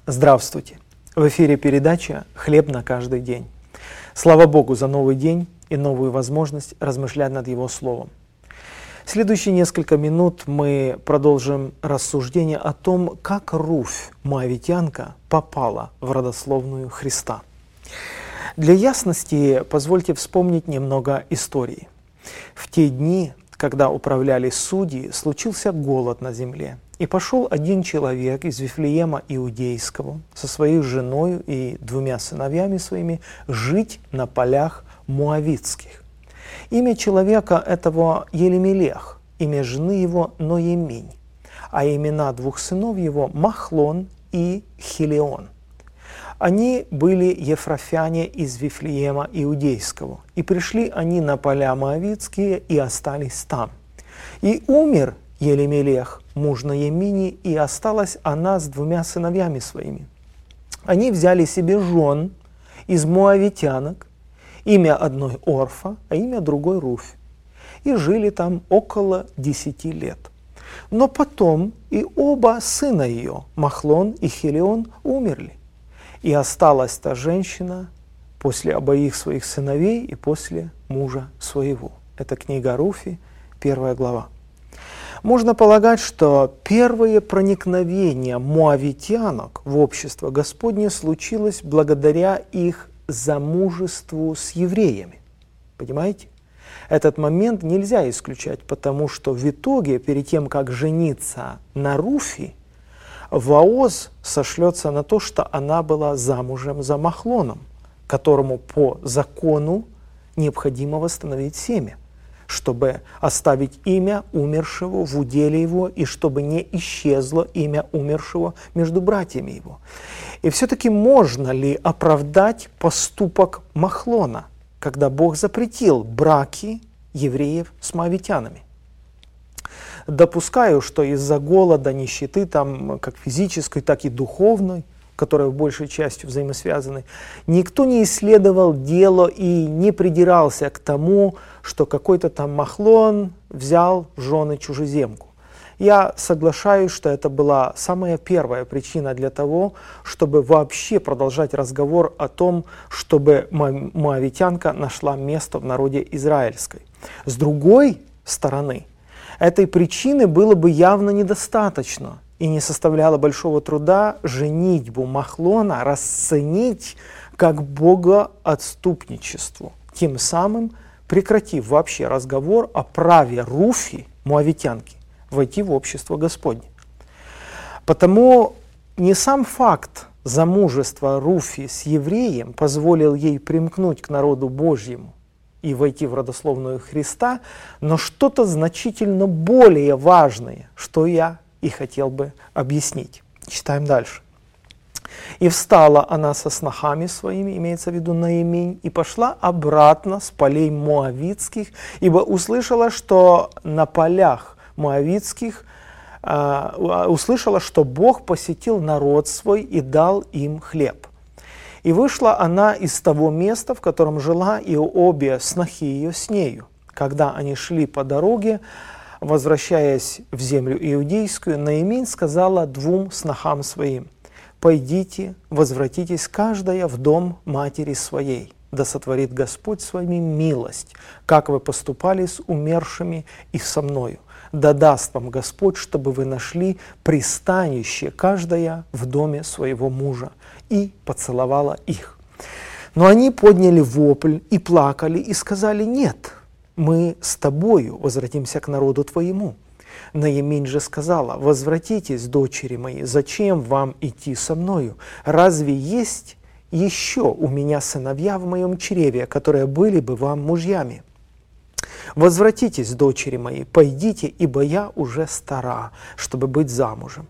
Здравствуйте! В эфире передача «Хлеб на каждый день». Слава Богу за новый день и новую возможность размышлять над Его Словом. В следующие несколько минут мы продолжим рассуждение о том, как Руфь, моавитянка, попала в родословную Христа. Для ясности позвольте вспомнить немного истории. В те дни, когда управляли судьи, случился голод на земле. И пошел один человек из Вифлеема Иудейского со своей женой и 2 сыновьями своими жить на полях Моавитских. Имя человека этого Елемелех, имя жены его Ноеминь, а имена 2 сынов его Махлон и Хилион. Они были ефрафяне из Вифлеема Иудейского, и пришли они на поля Моавитские и остались там. И умер Елемелех, муж Ноемини, и осталась она с 2 сыновьями своими. Они взяли себе жен из моавитянок, имя одной Орфа, а имя другой Руфь, и жили там около 10 лет. Но потом и оба сына ее, Махлон и Хилион, умерли. И осталась та женщина после обоих своих сыновей и после мужа своего. Это книга Руфи, 1 глава. Можно полагать, что первое проникновение моавитянок в общество Господне случилось благодаря их замужеству с евреями. Понимаете? Этот момент нельзя исключать, потому что в итоге, перед тем, как жениться на Руфи, Вооз сошлется на то, что она была замужем за Махлоном, которому по закону необходимо восстановить семя, чтобы оставить имя умершего в уделе его и чтобы не исчезло имя умершего между братьями его. И все-таки можно ли оправдать поступок Махлона, когда Бог запретил браки евреев с моавитянами? Допускаю, что из-за голода, нищеты, там, как физической, так и духовной, которые большей частью взаимосвязаны, никто не исследовал дело и не придирался к тому, что какой-то там Махлон взял в жены чужеземку. Я соглашаюсь, что это была самая первая причина для того, чтобы вообще продолжать разговор о том, чтобы моавитянка нашла место в народе израильской. С другой стороны, этой причины было бы явно недостаточно и не составляло большого труда женитьбу Махлона расценить как богоотступничество, тем самым прекратив вообще разговор о праве Руфи, моавитянки, войти в общество Господне. Потому не сам факт замужества Руфи с евреем позволил ей примкнуть к народу Божьему и войти в родословную Христа, но что-то значительно более важное, что я и хотел бы объяснить. Читаем дальше. «И встала она со снохами своими, имеется в виду Ноеминь, и пошла обратно с полей моавитских, ибо услышала, что на полях моавитских, услышала, что Бог посетил народ свой и дал им хлеб. И вышла она из того места, в котором жила, и обе снохи ее с нею. Когда они шли по дороге, возвращаясь в землю иудейскую, Ноеминь сказала 2 снохам своим: «Пойдите, возвратитесь каждая в дом матери своей, да сотворит Господь с вами милость, как вы поступали с умершими и со мною. Да даст вам Господь, чтобы вы нашли пристанище каждая в доме своего мужа». И поцеловала их. Но они подняли вопль и плакали, и сказали: «Нет, мы с тобою возвратимся к народу твоему». Ноеминь же сказала: «Возвратитесь, дочери мои, зачем вам идти со мною? Разве есть еще у меня сыновья в моем чреве, которые были бы вам мужьями? Возвратитесь, дочери мои, пойдите, ибо я уже стара, чтобы быть замужем.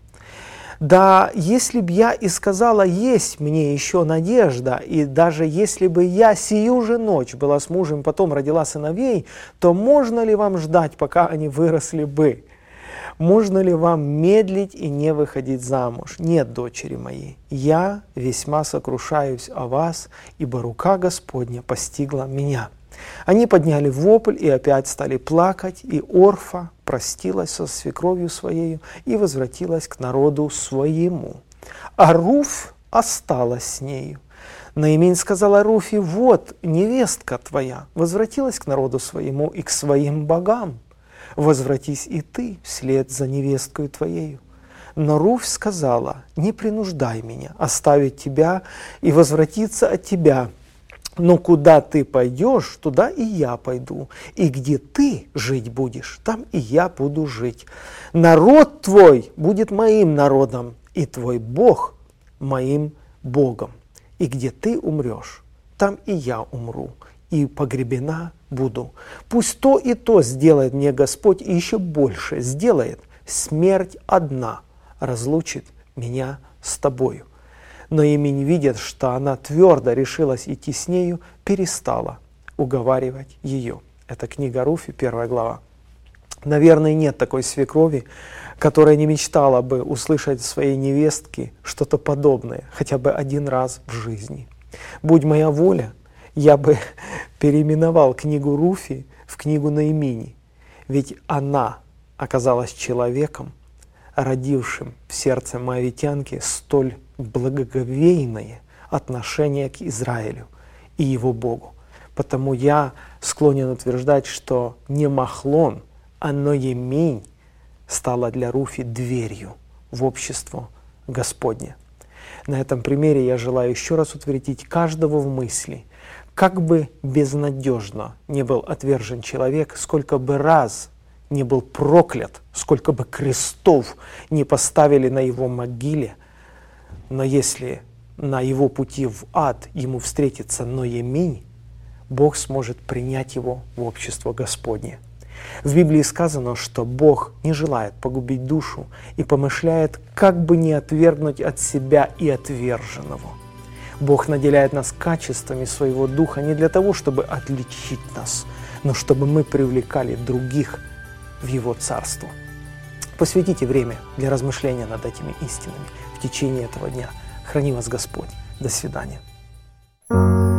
Да, если б я и сказала, есть мне еще надежда, и даже если бы я сию же ночь была с мужем, потом родила сыновей, то можно ли вам ждать, пока они выросли бы? Можно ли вам медлить и не выходить замуж? Нет, дочери мои, я весьма сокрушаюсь о вас, ибо рука Господня постигла меня». Они подняли вопль и опять стали плакать, и Орфа простилась со свекровью своею и возвратилась к народу своему. А Руфь осталась с нею. Наимень сказала Руфи: вот невестка твоя возвратилась к народу своему и к своим богам. Возвратись и ты вслед за невесткою твоею. Но Руфь сказала: не принуждай меня оставить тебя и возвратиться от тебя. Но куда ты пойдешь, туда и я пойду. И где ты жить будешь, там и я буду жить. Народ твой будет моим народом, и твой Бог моим Богом. И где ты умрешь, там и я умру, и погребена буду. Пусть то и то сделает мне Господь, и еще больше сделает. Смерть одна разлучит меня с тобою. Но Наимень, видя, что она твердо решилась идти с нею, перестала уговаривать ее. Это книга Руфи, 1 глава. Наверное, нет такой свекрови, которая не мечтала бы услышать от своей невестки что-то подобное, хотя бы один раз в жизни. Будь моя воля, я бы переименовал книгу Руфи в книгу Наимени, ведь она оказалась человеком, родившим в сердце моавитянки столь благоговейное отношение к Израилю и его Богу. Потому я склонен утверждать, что не Махлон, а Ноемень стала для Руфи дверью в общество Господне. На этом примере я желаю еще раз утвердить каждого в мысли, как бы безнадежно не был отвержен человек, сколько бы раз не был проклят, сколько бы крестов не поставили на его могиле, но если на его пути в ад ему встретится Ноемень, Бог сможет принять его в общество Господне. В Библии сказано, что Бог не желает погубить душу и помышляет, как бы не отвергнуть от себя и отверженного. Бог наделяет нас качествами своего Духа не для того, чтобы отличить нас, но чтобы мы привлекали других в Его Царство. Посвятите время для размышления над этими истинами в течение этого дня. Храни вас Господь. До свидания.